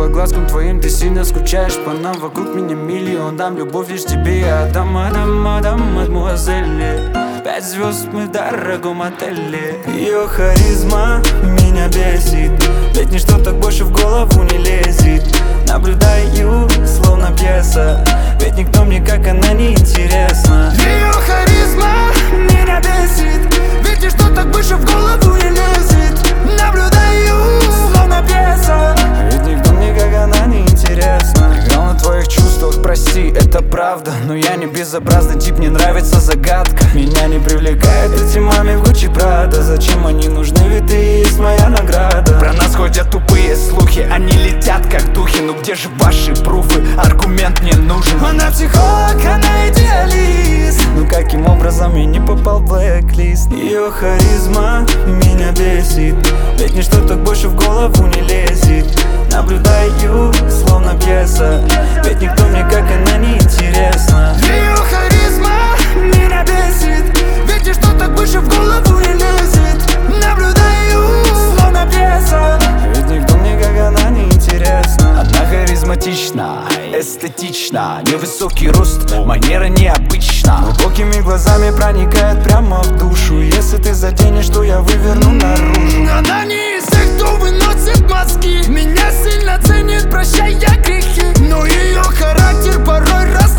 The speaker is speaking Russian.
по глазкам твоим ты сильно скучаешь по нам. Вокруг меня миллион, дам любовь лишь тебе я отдам, мадемуазель. 5 звезд мы в дорогом отеле. Ее харизма меня бесит, ведь ничто так больше в голову не лезет. Наблюдаю, словно пьеса, ведь никто мне как она не интересна. Ее харизма меня бесит, ведь ничто так больше в голову не лезет. Наблюдаю, словно пьеса, ведь никто мне как она не интересна. Играл на твоих чувствах, прости, это правда, но я не безобразный тип, мне нравится загадка. Меня не привлекает эти маме в Гуччи Прада. Зачем они нужны, ведь ты есть моя награда. Про нас ходят тупые слухи, они летят как духи. Ну где же ваши пруфы, аргумент мне нужен. Она психолог, она идеалист, ну каким образом я не попал в блэк-лист? Ее харизма меня бесит, ведь ничто так больше в голову не лезет. Наблюдаю, словно пьеса, ведь никто мне как она не интересна. Ее харизма меня бесит, ведь ничто так больше в голову не лезет. Наблюдаю, словно пьеса, ведь никто мне как она не интересна. Она харизматична, эстетична, невысокий рост, манера необычна. Глубокими глазами проникает прямо в душу. Если ты заденешь, то я выверну наружу. Она не из тех, кто выносит мозги, меня сильно ценит, прощая грехи, но ее характер порой